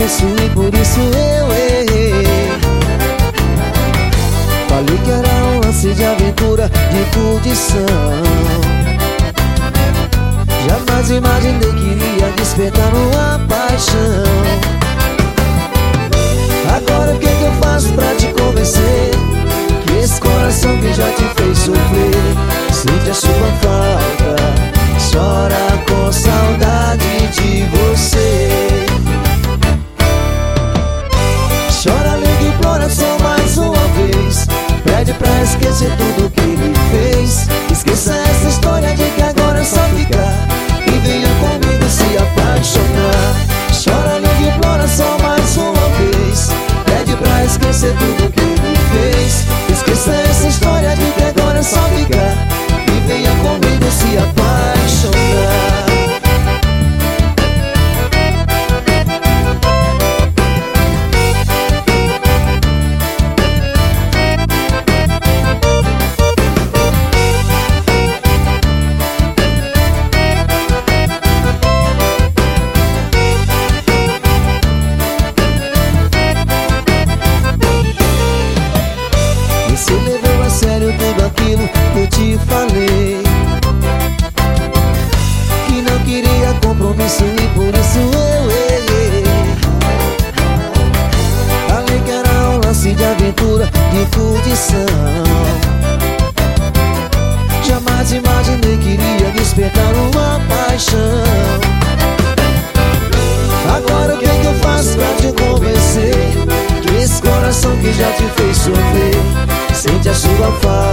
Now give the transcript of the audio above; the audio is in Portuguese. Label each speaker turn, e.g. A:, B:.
A: compromisso e por isso eu errei. Falei que era um lance de aventura, de curtição. Jamais imaginei que iria despertar uma paixão. Agora o que eu faço pra te convencer? Que esse coração que já te fez sofrer sente a sua falta, chora com saudade de você. Chora, liga e implora só mais uma vez. Pede pra esquecer tudo que ele fez. Esqueça essa história de que agora é só ficar e venha comigo se apaixonar. Chora, liga e implora só mais uma vez. Pede pra esquecer tudo que ele fez. Esqueça essa história de que agora é só ficar e venha comigo se apaixonar. Você levou a sério tudo aquilo que eu te falei, que não queria compromisso e por isso eu errei. Falei que era um lance de aventura, de curtição. Jamais imaginei que iria despertar uma paixão. Agora o que eu faço pra te convencer? Que esse coração que já te fez sofrer sente a sua falta,